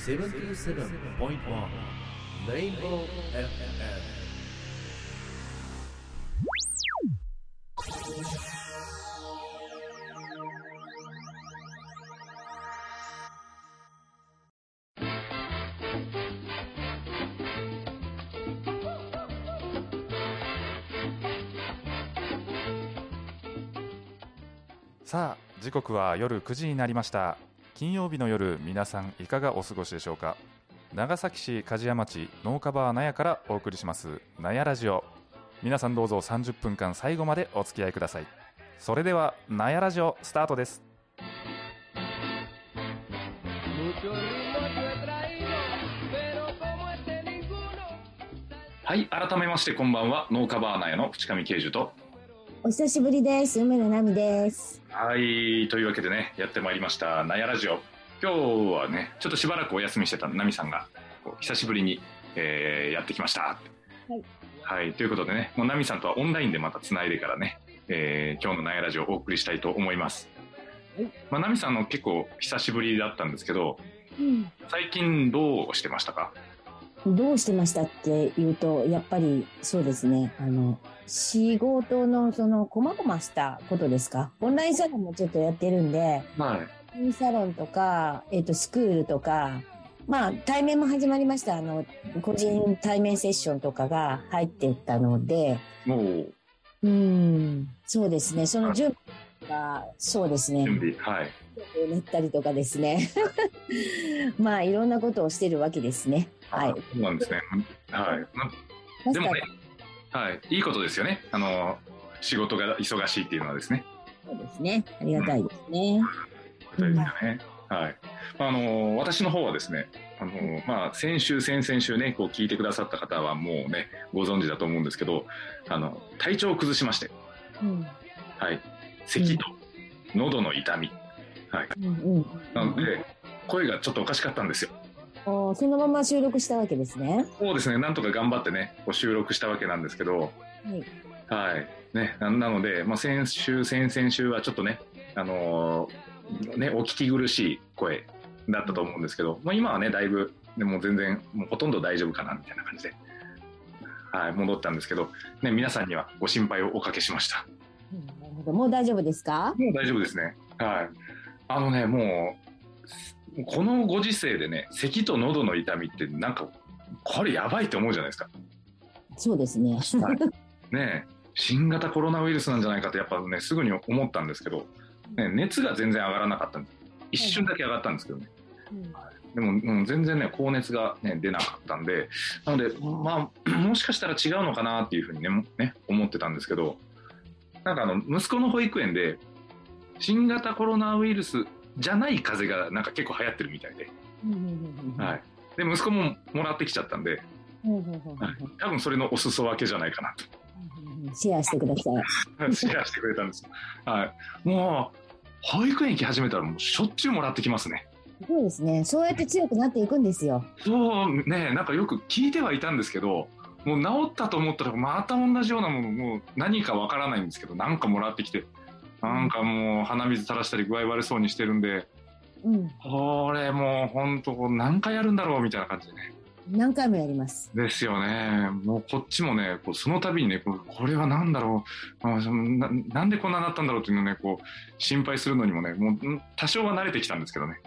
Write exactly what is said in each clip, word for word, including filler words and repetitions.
セブンティーセブンポイントワン Rainbow エフエム。 さあ時刻は夜くじになりました。金曜日の夜、皆さんいかがお過ごしでしょうか。長崎市梶屋町農家バー納屋からお送りします納屋ラジオ。皆さんどうぞさんじゅっぷんかん最後までお付き合いください。それでは納屋ラジオスタートです。はい、改めましてこんばんは。農家バー納屋の淵上慶樹と、 お久しぶりです。梅野奈美です。 はい、というわけでね、やってまいりました納屋ラジオ。今日はね、ちょっとしばらくお休みしてた奈美さんがこう久しぶりに、えー、やってきました。はい、はい、ということでね、もう奈美さんとはオンラインでまたつないでからね、えー、今日の納屋ラジオをお送りしたいと思います。はい、まあ、奈美さんの結構久しぶりだったんですけど、うん、最近どうしてましたか？ どうしてましたっていうと、やっぱりそうですね、あの仕事のその細々したことですか。オンラインサロンもちょっとやってるんで、はい、オンラインサロンとか、えっと、スクールとか、まあ、対面も始まりました。あの、個人対面セッションとかが入っていったので、もう、うん、そうですね、その準備が、そうですね。準備、はい。なったりとかですね。まあ、いろんなことをしてるわけですね。はい。 そうなんですね。はい。ま、でもね、はい、いいことですよね。あの、仕事が忙しいっていうのはですね。 そうですね。ありがたいですね。 うん、ありがたいですよね。うん、はい。あの、私の方はですね、あの、まあ、先週、先々週ね、こう聞いてくださった方はもうね、ご存知だと思うんですけど、あの、体調を崩しまして、うん、はい。咳と喉の痛み。はい。うんうん、なので、声がちょっとおかしかったんですよ。 そのまま収録したわけですね。 そうですね。なんとか頑張ってね、こう収録したわけなんですけど、はい。はい。ね、な, なので、まあ、先週、先々週はちょっとね、あのー、ね、お聞き苦しい声だったと思うんですけど、まあ、今はね、だいぶ、でも全然、もうほとんど大丈夫かな、みたいな感じで、はい、戻ったんですけど、ね、皆さんにはご心配をおかけしました。 うん、なるほど。もう大丈夫ですか？ もう大丈夫ですね。はい。あのね、もう、このご時世でね、咳と喉の痛みってなんか、これやばいって思うじゃないですか。 そうですね。はい、 ねえ、新型コロナウイルスなんじゃないかってやっぱね、すぐに思ったんですけど、ね、熱が全然上がらなかったんです。一瞬だけ上がったんですけどね。はい、でも、うん、全然ね、高熱が、ね、出なかったんで、なので、まあ、もしかしたら違うのかなっていうふうにね、ね、思ってたんですけど、なんかあの、息子の保育園で、新型コロナウイルスじゃない風邪がなんか結構流行ってるみたいで、はい。で、息子ももらってきちゃったんで、はい、多分それのお裾分けじゃないかなと。 シェアしてください。シェアしてくれたんですよ。はい。もう、保育園行き始めたらもうしょっちゅうもらってきますね。 そうですね。そうやって強くなっていくんですよ。 そうね、なんかよく聞いてはいたんですけど、もう治ったと思ったらまた同じようなもの、もう何かわからないんですけど、なんかもらってきて、なんかもう鼻水垂らしたり具合悪そうにしてるんで、うん、これもう本当何回やるんだろうみたいな感じでね。 何回もやります。 ですよね。もうこっちもね、こうその度にね、これは何だろうな、なんでこんなになったんだろうっていうのをね、こう心配するのにもね、もう多少は慣れてきたんですけどね。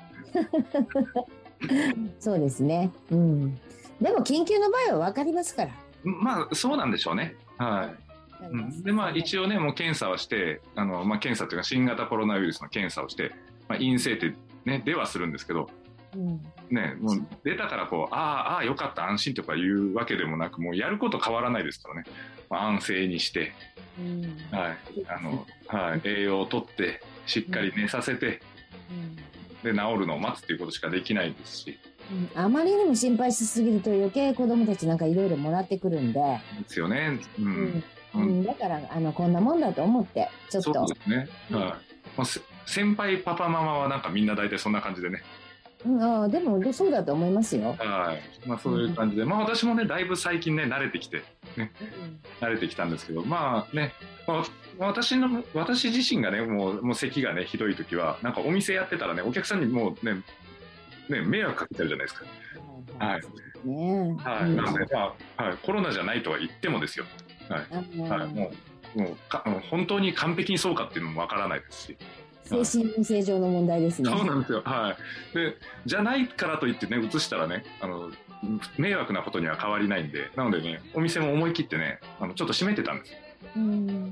そうですね。うん。でも緊急の場合は分かりますから。 まあそうなんでしょうね。はい。うん、でまあ一応ね、もう検査はしてあの、まあ、検査というか新型コロナウイルスの検査をして、まあ、陰性ってねではするんですけど、うんね、もう出たからこうああよかった安心とかいうわけでもなく、もうやること変わらないですからね、まあ、安静にして、うんはいあのはい、栄養をとってしっかり寝させて、うん、で治るのを待つっていうことしかできないですし、 うん、あまりにも心配しすぎると余計子どもたちなんかいろいろもらってくるんでですよね。うんうんうん、だからあのこんなもんだと思ってちょっとそうですね、はい、まあ、先輩パパママはなんかみんな大体そんな感じでね、 うん、あでもそうだと思いますよ。 はい、まあ、そういう感じで、うん、まあ私もねだいぶ最近ね慣れてきて、ね、慣れてきたんですけど、まあね、まあ、私の私自身がねもうもう咳がねひどい時はなんかお店やってたらねお客さんにもうねね、迷惑かけちゃうじゃないですか。はい。 ね、 はい。なので、まあ、はい、コロナじゃないとは言ってもですよ。はい。はい、もう、もうか、もう本当に完璧にそうかっていうのもわからないですし。 精神正常の問題ですね。 そうなんですよ。はい。で、じゃないからといってね、移したらね、あの、迷惑なことには変わりないんで、なのでね、お店も思い切ってね、あの、ちょっと閉めてたんですよ。うん。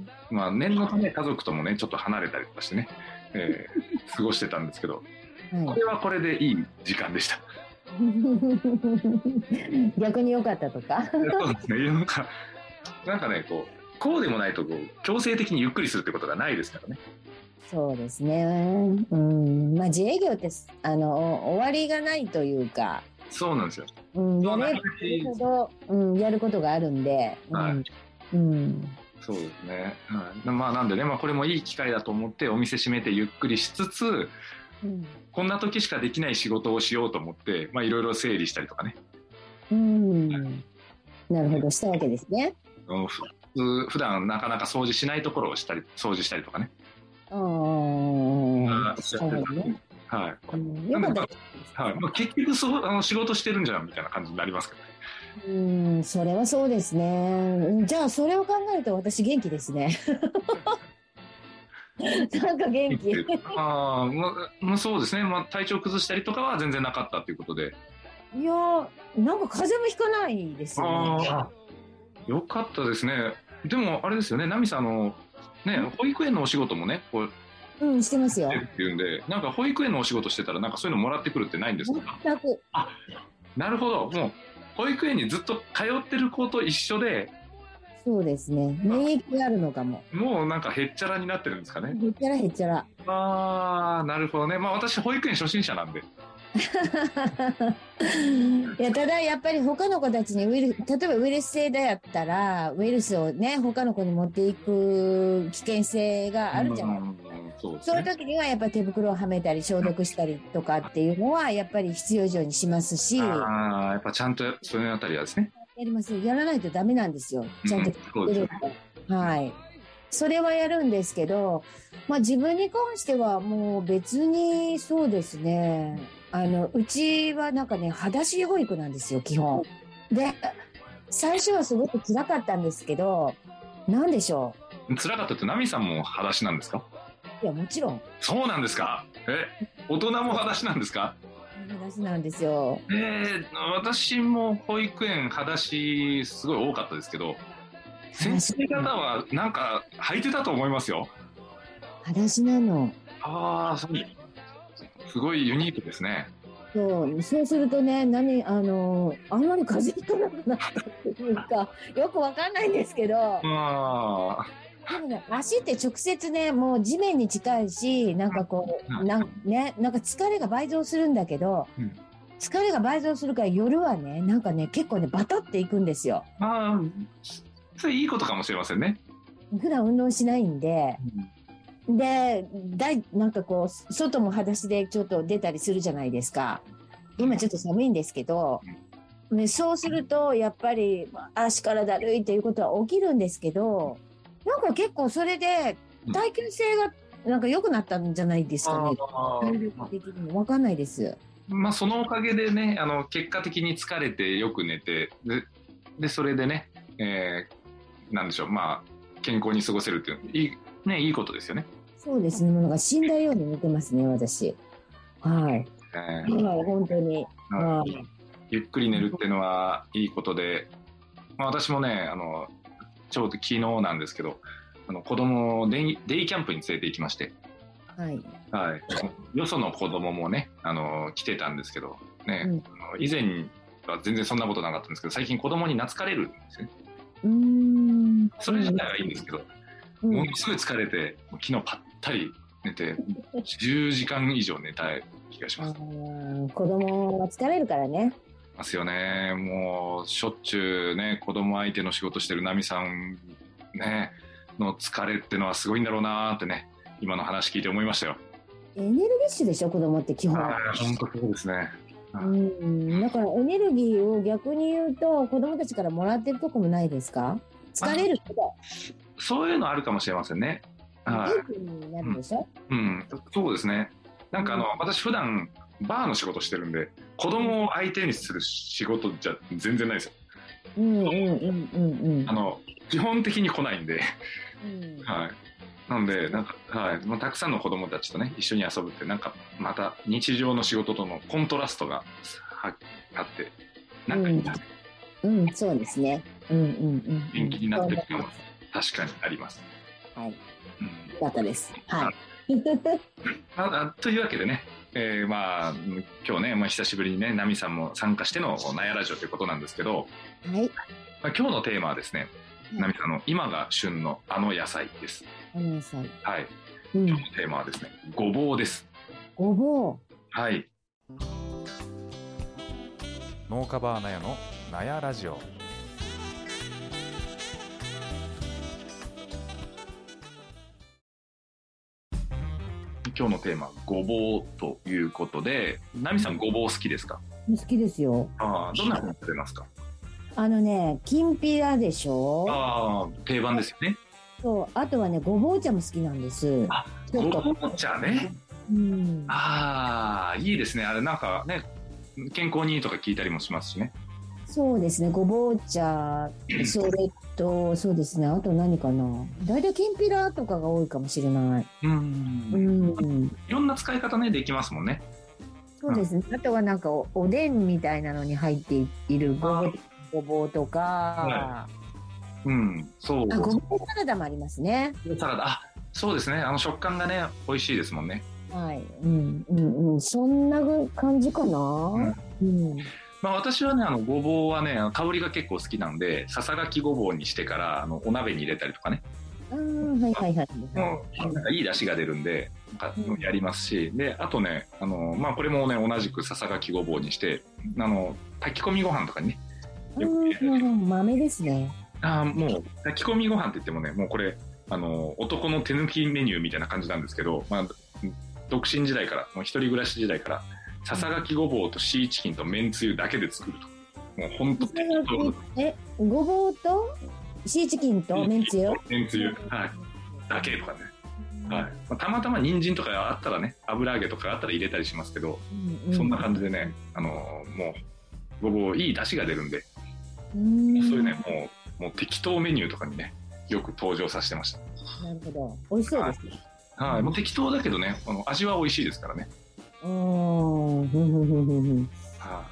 まあ、念のため家族ともね、ちょっと離れたりとかしてね、えー、過ごしてたんですけど、はい、これはこれでいい時間でした。 逆に良かったとか。 そうですね。なんか、なんかね、こう、こうでもないとこう、強制的にゆっくりするってことがないですからね。 そうですね。うん。まあ、自営業って、あの、終わりがないというか。 そうなんですよ。 うん、やれるほど、うん、やることがあるんで。はい。うん。 そうですね。はい。まあ、なんでね、まあ、これもいい機会だと思って、お店閉めてゆっくりしつつ、うん、こんな時しかできない仕事をしようと思って、まあ、いろいろ整理したりとかね。 うん。はい、なるほど、したわけですね。 普通、普段なかなか掃除しないところをしたり、掃除したりとかね。 ああ、そうね。はい。うん、よかった。はい。まあ、結局そう、あの、仕事してるんじゃんみたいな感じになりますけどね。 うん、それはそうですね。じゃあ、それを考えると私元気ですね。なんか元気。 ああ、まあ、そうですね。まあ、体調崩したりとかは全然なかったということで。 いやー、なんか風邪もひかないですよね。 ああ、よかったですね。でも、あれですよね、ナミさん、あの、ね、保育園のお仕事もね、こう、 うん、してますよ。 っていうんで、なんか保育園のお仕事してたら、なんかそういうのもらってくるってないんですか？ 全く。 あ、なるほど。もう、保育園にずっと通ってる子と一緒で、 そうですね。免疫があるのかも。 もうなんかへっちゃらになってるんですかね。 へっちゃらへっちゃら。 ああ、なるほどね。まあ私、保育園初心者なんで。 いや、ただやっぱり他の子たちにウイルス、例えばウイルス性だやったら、ウイルスをね、他の子に持っていく危険性があるじゃないですか。そうですね。そういう時にはやっぱり手袋をはめたり消毒したりとかっていうのはやっぱり必要以上にしますし。 ああ、やっぱちゃんとそういうあたりはですね。 やります。やらないとダメなんですよ。ちゃんと、うん、ね、はい。それはやるんですけど、まあ自分に関してはもう別にそうですね。あの、うちはなんかね、裸足保育なんですよ、基本。で、最初はすごく辛かったんですけど、なんでしょう。辛かったってナミさんも裸足なんですか？ いや、もちろん。 そうなんですか？え、大人も裸足なんですか？ 裸足なんですよ。 えー、私も保育園裸足すごい多かったですけど、先生方はなんか履いてたと思いますよ。 裸足なの。 ああ、そう。すごいユニークですね。 そう、そうするとね、何、あの、あんまり風邪ひかなくなったっていうか、よくわかんないんですけど。ああ。でもね、足って直接ね、もう地面に近いし、なんかこう、なんね、なんか疲れが倍増するんだけど、うん、疲れが倍増するから夜はね、なんかね、結構ね、バタっていくんですよ。 ああ、それいいことかもしれませんね。 普段運動しないんで、うん、で、だい、なんかこう、外も裸足でちょっと出たりするじゃないですか。今ちょっと寒いんですけど、ね、そうすると、やっぱり足からだるいっていうことは起きるんですけど、なんか結構それで耐久性がなんか良くなったんじゃないですかね。体力的にも分かんないです。 まあそのおかげでね、あの結果的に疲れてよく寝て、で、でそれでね、えー、なんでしょう、まあ健康に過ごせるっていういいね、いいことですよね。 そうですね。なんか死んだように寝てますね、私。はい。えー、はい、本当に。はい。 ゆっくり寝るっていうのはいいことで、まあ、私もね、あの。ちょうど昨日なんですけど、あの子供をデイ、デイキャンプに連れて行きまして、はい、はい、よその子供もね、あの来てたんですけど、ね、うん、あの以前は全然そんなことなかったんですけど、最近子供に懐かれるんですね。うーん、それ自体はいいんですけど、うん、ものすごい疲れて、昨日ぱったり寝て、じゅうじかん以上寝た気がします。 子供は疲れるからね。 ますよね。もうしょっちゅうね、子供相手の仕事してるナミさんねの疲れってのはすごいんだろうなってね、今の話聞いて思いましたよ。 エネルギッシュでしょ、子供って基本。 ああ、本当そうですね。 うん、だからエネルギーを逆に言うと子供たちからもらってるとこもないですか？疲れるけど。 そういうのあるかもしれませんね。 元気になるでしょ？ うん、うん、そうですね。なんかあの、うん、私普段バーの仕事してるんで、子供を相手にする仕事じゃ全然ないですよ。 うんうんうんうんうん。 あの基本的に来ないんで、 うん、 はい。なのでなんか、はい、まあ、たくさんの子供たちとね一緒に遊ぶってなんかまた日常の仕事とのコントラストがあってなんかいいな、 うん、うん、そうですね。うんうんうん。 元気になってるのは確かにあります。 はい。 うん、 よかったです。はい。 あというわけでね、えー、まあ今日ね、まあ、久しぶりにねナミさんも参加してのナヤラジオということなんですけど、 はい。 まあ、今日のテーマはですね、ナミさんの今が旬のあの野菜です。 あの野菜。 はい。 うん、 今日のテーマはですね、ごぼうです。 ごぼう。 はい。 農家バーナヤのナヤラジオ。 今日のテーマごぼうということで、ナミさんごぼう好きですか？ 好きですよ。 ああ、どんなふうに食べますか？ あのね、きんぴらでしょ。 ああ、定番ですよね。 そう、あとはね、ごぼう茶も好きなんです。 あ、ごぼう茶ね。 うん。 ああ、いいですね。あれなんかね、健康にいいとか聞いたりもしますしね。 そうですね、ごぼう茶、それと、そうですね、あと何かな。だいたいきんぴらとかが多いかもしれない。 うん。 うん。 いろんな使い方ね、できますもんね。 そうですね。あとはなんかお、おでんみたいなのに入っているごぼう、ごぼうとか、 はい、うん、そう。 あ、ごぼうサラダもありますね。 サラダ、あ、そうですね。あの食感がね、美味しいですもんね。 はい。うんうんうん。そんな感じかな。うん。うん、 まあ、私はね、あのごぼうはね、香りが結構好きなんで、ささがきごぼうにしてからあのお鍋に入れたりとかね。 ああ、はいはいはい。 もうなんかいい出汁が出るんで、なんかやりますし、で、あとね、あのまあこれもね同じくささがきごぼうにして、あの炊き込みご飯とかにね。 よく入れる豆ですね。 ああ、もう炊き込みご飯って言ってもね、もうこれあの男の手抜きメニューみたいな感じなんですけど、まあ独身時代から、もう一人暮らし時代からささがきごぼうとシーチキンとめんつゆだけで作ると。もう本当適当。 え、ごぼうとシーチキンとめんつゆ？ めんつゆ、はい、だけとかね。はい、まあ、たまたま人参とかあったらね、油揚げとかあったら入れたりしますけど、うんうん、そんな感じでね、あのー、もうごぼういい出汁が出るんで、うんそういうね、もうもう適当メニューとかにねよく登場させてました。 なるほど、美味しそうですね。 はい、はい、もう適当だけどね、あの味は美味しいですからね。 うん、ふんふんふんふんふん。はい、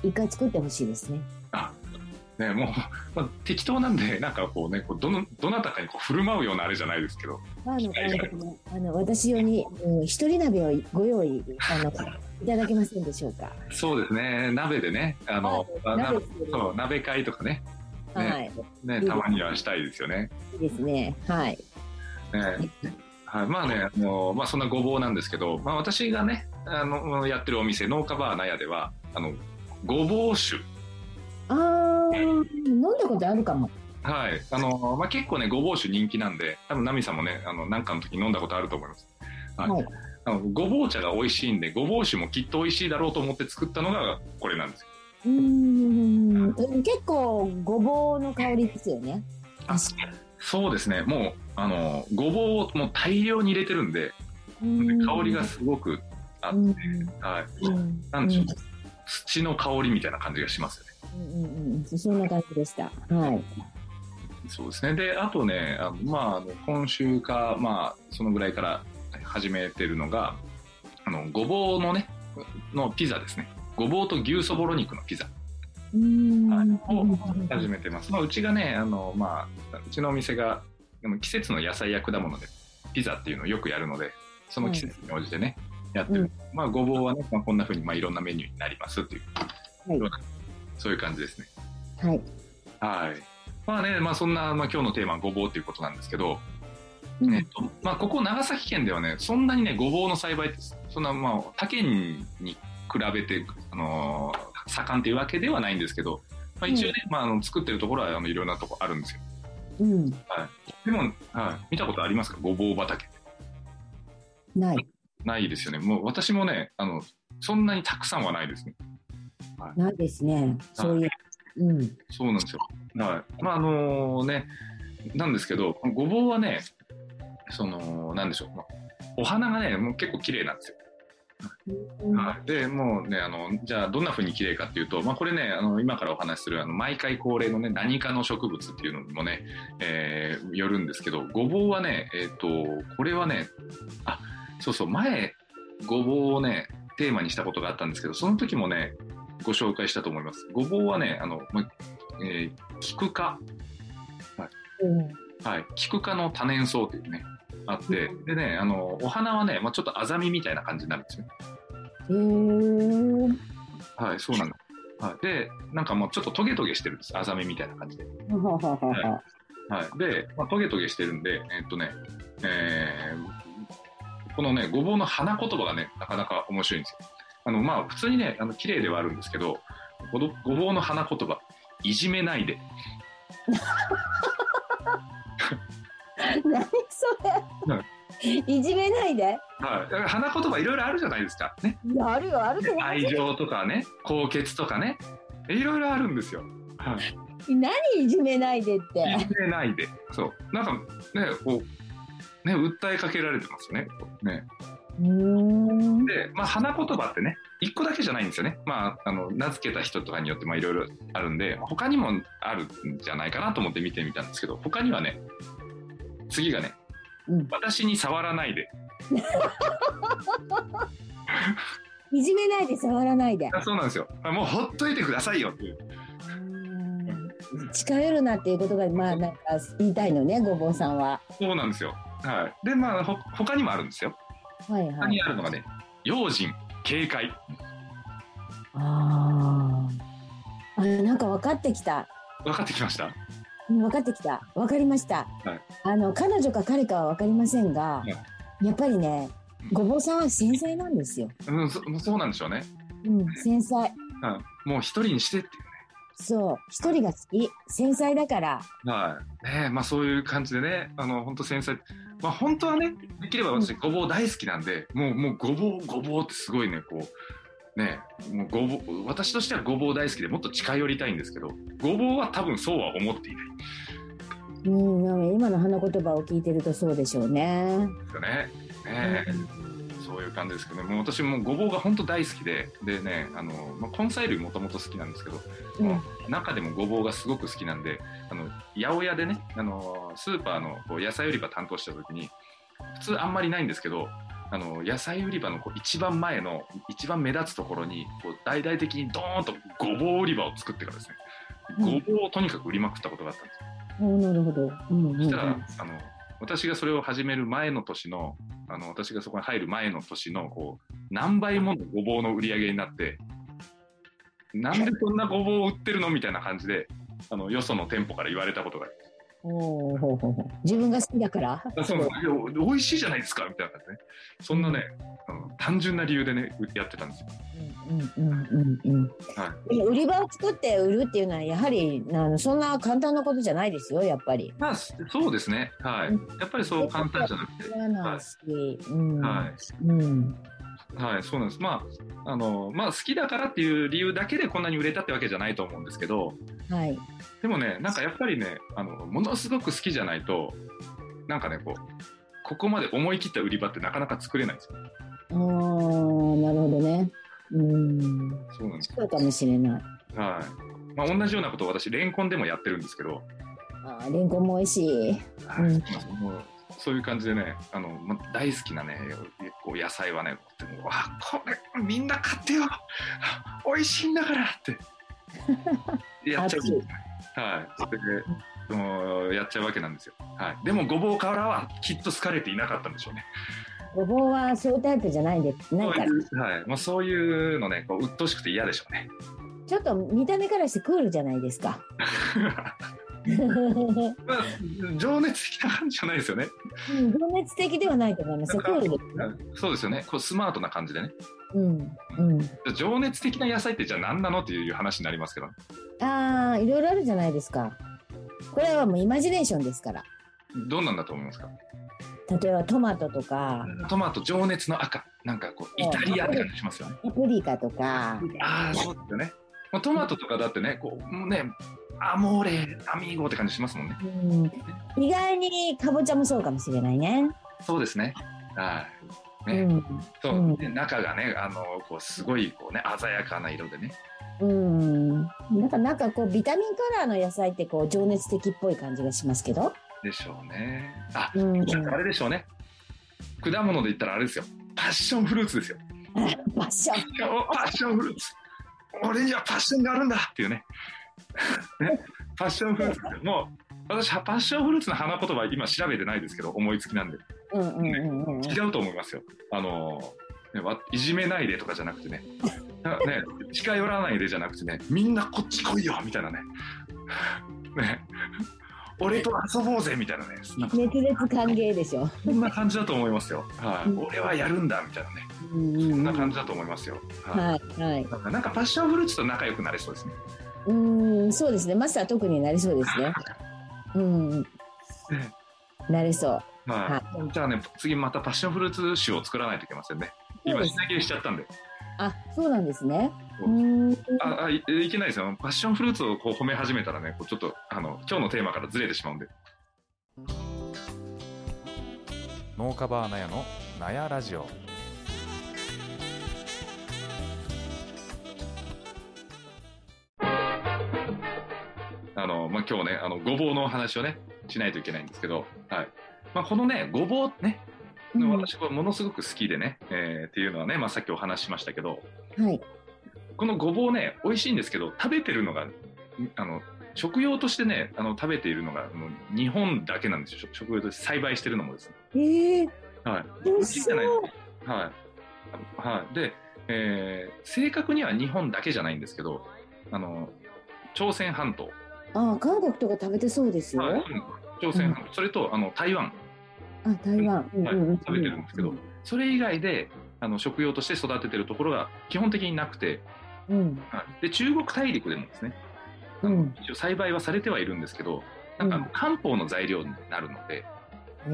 一回作ってほしいですね。あ、 ね、もう、まあ、適当なんで、なんかこうね、こう ど, のどなたかにこう振る舞うようなあれじゃないですけど、 あのあの私用に、うん、一人鍋をご用意あのいただけませんでしょうか。 そうですね、鍋でね、あのあ鍋, そう鍋会とかね、ね、はい、ね、たまにはしたいですよね。 いいですね、はい。 ね、はい、まあね、あのまあ、そんなごぼうなんですけど、まあ、私がねあのやってるお店農家バーナヤではあのごぼう酒、 あー、飲んだことあるかも。 はい、あのまあ、結構ねごぼう酒人気なんで、多分ナミさんもねあの何かの時に飲んだことあると思います。はい、はい、あのごぼう茶が美味しいんで、ごぼう酒もきっと美味しいだろうと思って作ったのがこれなんですよ。 うーん、結構ごぼうの香りですよね。 あ、そうですね、もうあのごぼうをもう大量に入れてるんで、ん香りがすごくあって、はい、なんでしょう、土の香りみたいな感じがしますよね。 うんうんうん、そんな感じでした。はい。 そうですね。で、あとね、あのまああの今週かまあそのぐらいから始めてるのが、あのごぼうのねのピザですね。ごぼうと牛そぼろ肉のピザ。うん、はい、を始めてます。まあうちがね、あのまあうちのお店がでも季節の野菜や果物でピザっていうのをよくやるので、その季節に応じてね、はい、やってる。うん、まあごぼうはね、まあ、こんな風にまあいろんなメニューになりますっていう、はい、そういう感じですね。 はい。 はい。まあね、まあそんな、まあ、今日のテーマはごぼうということなんですけど、うん、えっとまあ、ここ長崎県ではね、そんなにねごぼうの栽培ってそんなまあ他県に比べて、あのー、盛んっていうわけではないんですけど、まあ、一応ね、うん、まあ、あの作ってるところはあのいろんなところあるんですよ。うん、はい、でも、はい、見たことありますか、ごぼう畑？ ない。 ないですよね。もう私もね、あのそんなにたくさんはないですね。 はい、ないですね。そういう、うん、 そうなんですよ。はい、まああのね、なんですけど、ごぼうはね、そのなんでしょう、お花がねもう結構綺麗なんですよ。 はい、でもうねあのじゃあどんな風に綺麗かっていうと、まあ、これねあの今からお話しするあの毎回恒例のね何かの植物っていうのにもね、えー、よるんですけど、ごぼうはねえっ、ー、とこれはねあそうそう前ごぼうをねテーマにしたことがあったんですけど、その時もねご紹介したと思います。ごぼうはねあの、まえー、キク科、はい、はい、キク科の多年草っていうねあって、でねあのお花はね、まあ、ちょっとアザミみたいな感じになるんですよ。 へー。 はい、そうなんです。はい、でなんかもうちょっとトゲトゲしてるんです、アザミみたいな感じで。はいはい、で、まあ、トゲトゲしてるんでえー、っとね、えー、このねごぼうの花言葉がねなかなか面白いんですよ。あのまあ普通にねあの綺麗ではあるんですけど、ごぼうの花言葉いじめないで何それ、はい、いじめないで、はい、 花言葉いろいろあるじゃないですか、ね、 いやあるよあるよ、 愛情とかね高潔とかねいろいろあるんですよ、はい、 何いじめないでって、 いじめないで、そうなんかねこうね訴えかけられてますよね。ねうーんで、まあ、花言葉ってね一個だけじゃないんですよね。まあ、あの名付けた人とかによっていろいろあるんで他にもあるんじゃないかなと思って見てみたんですけど、他にはね次がね、うん、私に触らないでいじめないで触らないで、 そうなんですよ、もうほっといてくださいよっていう、 近寄るなっていうことがまあなんか言いたいのね、ごぼうさんは。 そうなんですよ、はい、でまあほ他にもあるんですよ、はいはい、他にあるのがね用心警戒。 ああなんか分かってきた分かってきました。 分かってきた分かりました、はい、あの彼女か彼かは分かりませんが、はい、やっぱりねごぼうさんは繊細なんですよ、 うん、そ, そうなんでしょうね、 うん、繊細、 うん、もう一人にしてっていうね、 そう一人が好き、繊細だから、 はいね、まあそういう感じでねあの本当繊細、まあ本当はねできれば私ごぼう大好きなんで、うん、もうもうごぼうごぼうってすごいねこうね、もうごぼう私としてはごぼう大好きでもっと近寄りたいんですけど、ごぼうは多分そうは思っていない。 うん、今の花言葉を聞いてるとそうでしょうね。 ですよね。ね、うん、そういう感じですけどね。もう私もごぼうが本当大好きで、でね、あのまあ、根菜類もともと好きなんですけど、うん、中でもごぼうがすごく好きなんで、あの八百屋でね、あのスーパーのこう野菜売り場担当した時に、普通あんまりないんですけど。あの野菜売り場のこう一番前の一番目立つところにこう大々的にドーンとごぼう売り場を作ってからですね、うん、ごぼうをとにかく売りまくったことがあったんですよ。 なるほど、うんうんうん、 そしたらあの私がそれを始める前の年のあの私がそこに入る前の年のこう何倍ものごぼうの売り上げになって、なんでそんなごぼうを売ってるのみたいな感じであのよその店舗から言われたことがあります。 おほうほうほう、自分が好きだから。 そう、美味しいじゃないですかみたいな感じでね。そんなね、うん、あの単純な理由でねやってたんですよ。 うんうんうんうん。はい。売り場を作って売るっていうのはやはりあのそんな簡単なことじゃないですよ、やっぱり。 まあそうですね。はい。やっぱりそう簡単じゃなくて。 ないし、うん、 はい。うん。はい、そうなんです。まああのまあ好きだからっていう理由だけでこんなに売れたってわけじゃないと思うんですけど。はい。でもね、なんかやっぱりね、あのものすごく好きじゃないと、なんかねこうここまで思い切った売り場ってなかなか作れないんですよ。 ああ、なるほどね。うん。そうなんです。そうかもしれない。 はい。まあ同じようなことを私レンコンでもやってるんですけど。 ああ、レンコンも美味しい。 はい。うん、もうそういう感じでね、あの大好きなね、こう野菜はね、あ、これみんな買ってよ、美味しいんだからってやっちゃうんですね。はい、それでもうやっちゃうわけなんですよ。はい。でもごぼうからはきっと好かれていなかったんでしょうね。 ごぼうはそういうタイプじゃないでないから。 そういう、はい。まあそういうのね、こう鬱陶しくて嫌でしょうね。 ちょっと見た目からしてクールじゃないですか。 まあ、情熱的な感じじゃないですよね。 うん、情熱的ではないと思いますよ。クールです。 そうですよね。こうスマートな感じでね。 うんうん。 情熱的な野菜ってじゃあ何なのっていう話になりますけど。 ああ、いろいろあるじゃないですか。これはもうイマジネーションですから。 どんなんだと思いますか。 例えばトマトとか。 トマト情熱の赤、なんかこうイタリアって感じしますよね。 パプリカとか。 ああ、そうですよね。トマトとかだってね、こうもうね。アモーレアミーゴって感じしますもんね。 うん、意外にかぼちゃもそうかもしれないね。 そうですね。はね、 うん、 そう、 うんで中がね、あのこうすごいこうね鮮やかな色でね。 うん。なんか、なんかこう、ビタミンカラーの野菜ってこう、情熱的っぽい感じがしますけど。 でしょうね。あ、 うん、 あれでしょうね。果物で言ったらあれですよ。パッションフルーツですよ。 パッション。 パッションフルーツ。俺にはパッションがあるんだっていうね。ね、パッションフルーツってもう私パッションフルーツの花言葉今調べてないですけど思いつきなんで、 うんうんうんうん、 違うと思いますよ。あの、ね、いじめないでとかじゃなくてね、ね、近寄らないでじゃなくてね、みんなこっち来いよみたいなね、ね、俺と遊ぼうぜみたいなね、 熱烈歓迎でしょ。 そんな感じだと思いますよ。はい、うん、俺はやるんだみたいなね、うんうん、そんな感じだと思いますよ。はい、はいはい、なんかパッションフルーツと仲良くなれそうですね。 うん、そうですね。マスター特になりそうですね。うん、なれそう。 はい、じゃあね、次またパッションフルーツ酒を作らないといけませんね。今品切れしちゃったんで。 あ、そうなんですね。 うんああ い, いけないですよ。パッションフルーツをこう褒め始めたらね、こうちょっとあの今日のテーマからずれてしまうんで。 農家バーナヤのナヤラジオ。 あのまあ、今日ねあのごぼうの話をねしないといけないんですけど、はいまあ、このねごぼうね、うん、私はものすごく好きでね、えー、っていうのはね、まあ、さっきお話ししましたけど、 はい、 このごぼうね美味しいんですけど食べてるのがあの食用としてねあの食べているのがもう日本だけなんですよ。食用として栽培してるのもですね。 えー、 はい、美味しいじゃないですか。はい、はい、で、えー、正確には日本だけじゃないんですけど、あの朝鮮半島、 ああ韓国とか食べてそうですよ。はい、 朝鮮半島、うん、それとあの台湾、 あ台湾、 はい、食べてるんですけど、うん、それ以外であの食用として育ててるところが基本的になくて、うんはい、で中国大陸でもですね、うん、一応栽培はされてはいるんですけど、なんか漢方の材料になるので、うん、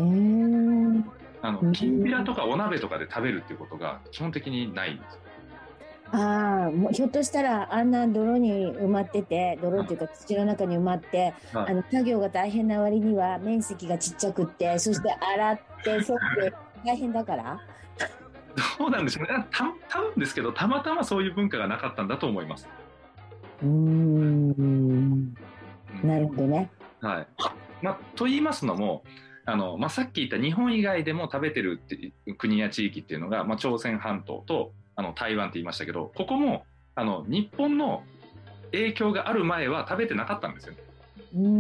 あのきんぴらとかお鍋とかで食べるっていうことが基本的にないんですよ。 ああ、もうひょっとしたらあんな泥に埋まってて、泥っていうか土の中に埋まって、はい、あの作業が大変な割には面積がちっちゃくって、そして洗ってそって大変だからそうなんですよね。た多分ですけどたまたまそういう文化がなかったんだと思います。 うーんなるほどね。 はい。まあ、と言いますのもあの、まあ、さっき言った日本以外でも食べてるっていう国や地域っていうのが、まあ、朝鮮半島とあの台湾って言いましたけど、ここもあの日本の影響がある前は食べてなかったんですよね。 うー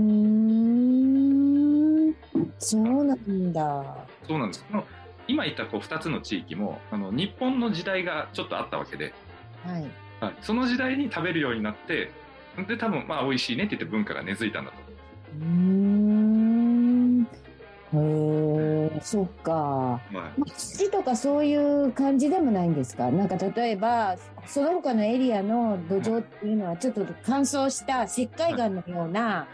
んそうなんだ。 そうなんです。今言ったこうふたつの地域もあの日本の時代がちょっとあったわけで、 はいはい、その時代に食べるようになってで多分まあ美味しいねって言って文化が根付いたんだと。 うーんへえ、そっか。はい、土とかそういう感じでもないんですか？なんか例えばその他のエリアの土壌っていうのはちょっと乾燥した石灰岩のような、はい、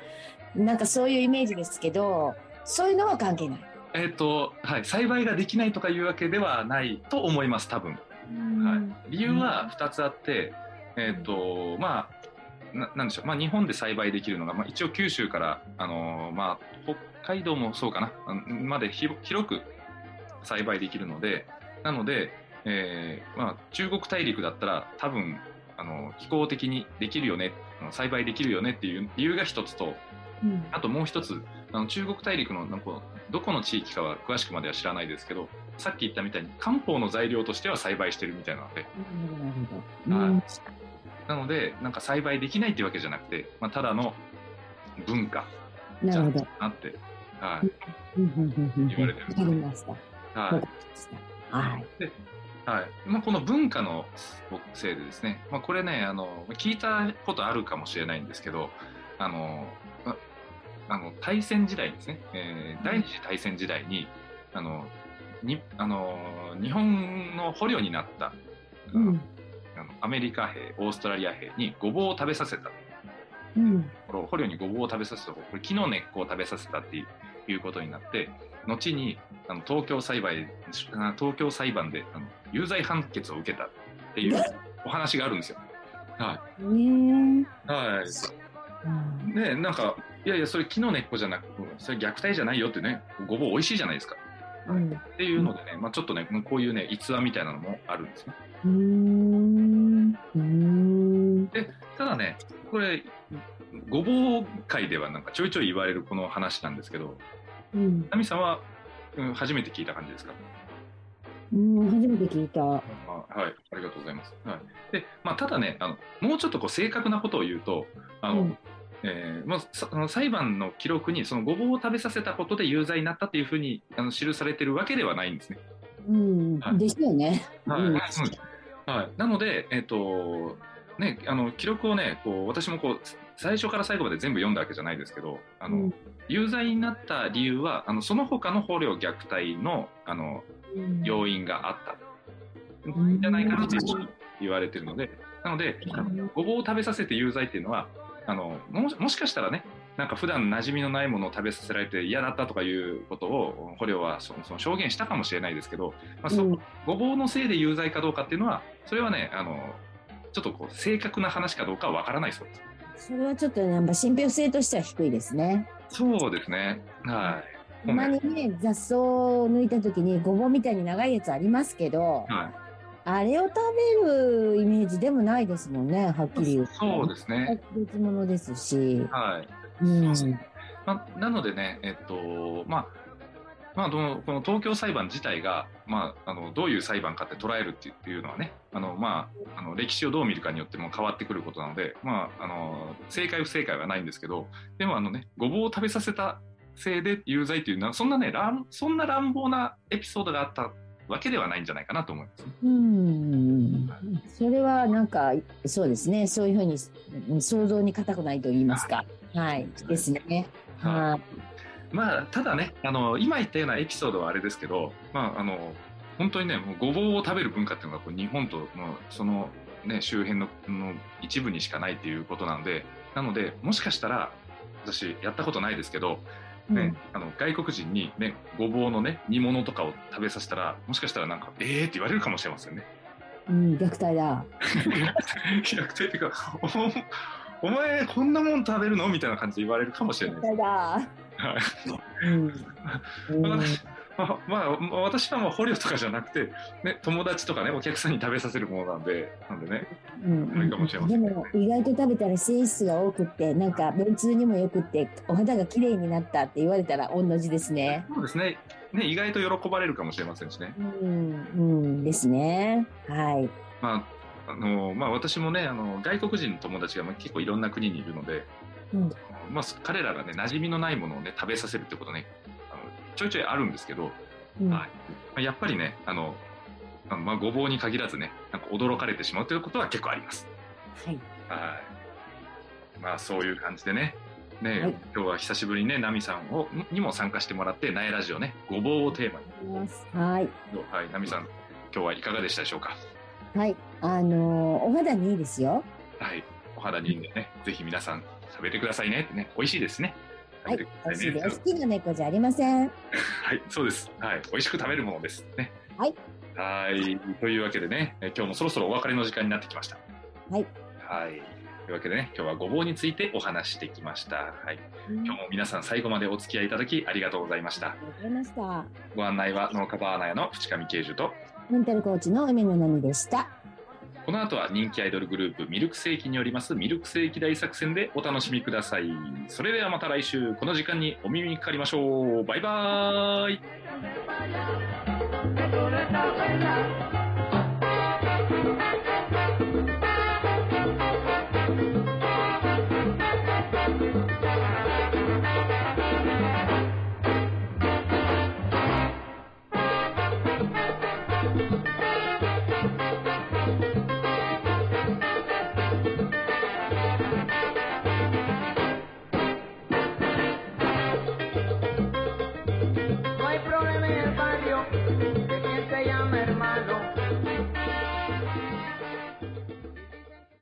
なんかそういうイメージですけど、そういうのは関係ない。 えーとはい、栽培ができないとかいうわけではないと思います多分。はい、理由はふたつあって、えーとまあな, なんでしょう、まあ、日本で栽培できるのが、まあ、一応九州から、あのーまあ、北海道もそうかなまで広く栽培できるので、なので、えーまあ、中国大陸だったら多分あの気候的にできるよね、栽培できるよねっていう理由が一つと、うん、あともう一つあの中国大陸のなんかどこの地域かは詳しくまでは知らないですけど、さっき言ったみたいに漢方の材料としては栽培してるみたいなので、うんうん、なのでなんか栽培できないっていうわけじゃなくて、まあ、ただの文化じゃなって、はい、言われてるんです。わかりました。はい。はい。で、はい。まあ、この文化のせいでですね、まあ、これね、あの聞いたことあるかもしれないんですけど、あのあの大戦時代ですね、えー、第二次大戦時代にあのにあの日本の捕虜になった、うん、あのアメリカ兵、オーストラリア兵にごぼうを食べさせた、うん、捕虜にごぼうを食べさせた、これ木の根っこを食べさせたっていうことになって、後にあの東京裁判東京裁判であの有罪判決を受けたっていうお話があるんですよ。はい。はい。でなんかいやいやそれ木の根っこじゃなくてそれ虐待じゃないよってね、ごぼう美味しいじゃないですか。 うん、 っていうのでね、まあ、ちょっとねこういうね逸話みたいなのもあるんですね。 うーんうーんでただねこれごぼう界ではなんかちょいちょい言われるこの話なんですけど、 うん、 ナミさんは、うん、初めて聞いた感じですか？ うん、初めて聞いた。あ、 はい、ありがとうございます。はい、で、まあ、ただね、あのもうちょっとこう正確なことを言うと、あの、うん、えーまあ、の裁判の記録にそのごぼうを食べさせたことで有罪になったというふうにあの記されているわけではないんですね。 うん、はい、ですよね。 はい、うん、はい、なので、えっとね、あの記録をね、こう私もこう最初から最後まで全部読んだわけじゃないですけど、あの、うん、有罪になった理由はあのその他の捕虜虐待のあの要因があったんじゃないかなと言われているので、なのでごぼうを食べさせて有罪っていうのはあの も, もしかしたらね、なんか普段馴染みのないものを食べさせられて嫌だったとかいうことを捕虜はそのその証言したかもしれないですけど、まあ、そのごぼうのせいで有罪かどうかっていうのはそれはね、あのちょっとこう正確な話かどうかはわからないそうです。 それはちょっとね、やっぱ信憑性としては低いですね。 そうですね。はい。 たまにね、雑草を抜いた時にごぼうみたいに長いやつありますけど、はい、あれを食べるイメージでもないですもんね、はっきり言うと。 そうですね。 別物ですし。 はい。 うん。 まあ、なのでね、えっと、まあ、まあ、この東京裁判自体が、まあ、あのどういう裁判かって捉えるっていうのはね、あの、まあ、あの歴史をどう見るかによっても変わってくることなので、まあ、あの正解不正解はないんですけど、でもあの、ね、ごぼうを食べさせたせいで有罪っていうのはそんなね乱そんな乱暴なエピソードがあったわけではないんじゃないかなと思います、ね。 うん、それはなんかそうですね、そういうふうに想像に難くないと言いますか、はい、はい、ですね。はい。 まあ、ただね、あの今言ったようなエピソードはあれですけど、まあ、あの本当にね、もうごぼうを食べる文化っていうのがこう日本とのその、ね、周辺 の, の一部にしかないっていうことなので、なのでもしかしたら私やったことないですけど、ね、うん、あの外国人に、ね、ごぼうの、ね、煮物とかを食べさせたらもしかしたらなんかえーって言われるかもしれませんね。 うん、虐待だ。 虐待っていうかお前こんなもん食べるのみたいな感じで言われるかもしれないです。 だ。 うん私, ままあ、私はもう捕虜とかじゃなくて、ね、友達とかねお客さんに食べさせるものなんでなんでね、うん、あれかもしれません、ね、 でも意外と食べたら繊維質が多くってなんか便通にもよくってお肌が綺麗になったって言われたら御の字ですね。 そうですね。ね、意外と喜ばれるかもしれませんしね。 うん、うん、ですね。はい。 まああのまあ、私もねあの外国人の友達が結構いろんな国にいるので、うんまあ、彼らがね馴染みのないものをね食べさせるってことねあのちょいちょいあるんですけど、うんはいまあ、やっぱりねあのあの、まあ、ごぼうに限らずねなんか驚かれてしまうということは結構あります。 はい。 はいまあそういう感じでねね、はい、今日は久しぶりにねナミさんをにも参加してもらってナエラジオねごぼうをテーマにはい、 はい、ナミさん今日はいかがでしたでしょうか。 はい、あのー、お肌にいいですよ。 はい、お肌にいいんでね、ぜひ皆さん食べてくださいねってね、美味しいですね。 はい、美味しいです。好きな猫じゃありません。 はい、そうです。はい、美味しく食べるものですね。 はい。 はい、というわけでね、今日もそろそろお別れの時間になってきました。 はい。 はい。というわけでね、今日はごぼうについてお話してきました。はい。今日も皆さん最後までお付き合いいただきありがとうございました。 ありがとうございました。 ご案内は農家バーナヤの淵上慶樹とメンタルコーチの梅野奈美でした。 この後は人気アイドルグループミルクセーキによりますミルクセーキ大作戦でお楽しみください。それではまた来週この時間にお耳にかかりましょう。バイバーイ。